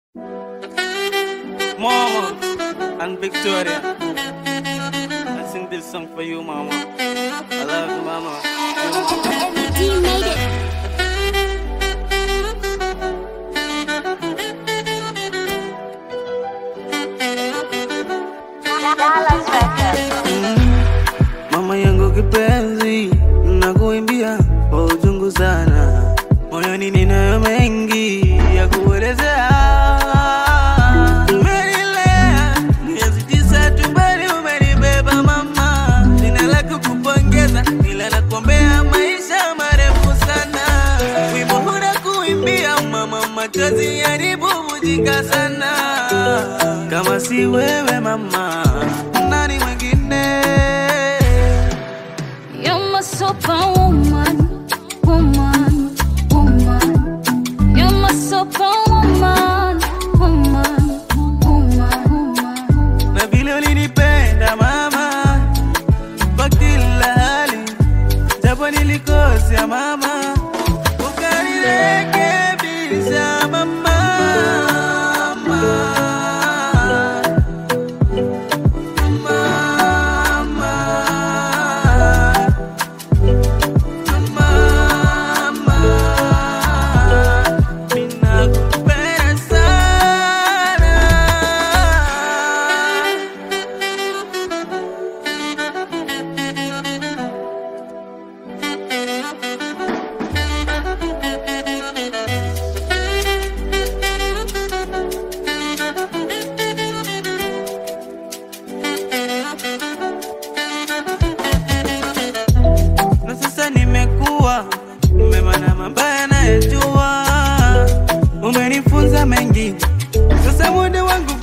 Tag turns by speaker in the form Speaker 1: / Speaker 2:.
Speaker 1: Mama and Victoria, I sing this song for you, Mama. I love you, Mama.
Speaker 2: MD made it.
Speaker 1: Mama yangu kipenzi, nakuimbia kwa uchungu sana. Moyoni ninayo mengi ya kuelezea. Umenilea miezi 9 tumboni, umenibeba mama. Sina la kukupongeza ila nakuombea maisha marefu sana. Wimbo huna kuimbia mama, machozi yanibubujika sana. Kama si wewe mama, nani mwingine?
Speaker 2: You're my superwoman, woman, woman. You're my superwoman, woman, woman, woman.
Speaker 1: Na vile ulinipenda mama kwa kila hali, japo nilikosea mama, ukanirekebisha mama. Na sasa nimekuwa mema na mabaya nayajua, umenifunza mengi, sasa muda wangu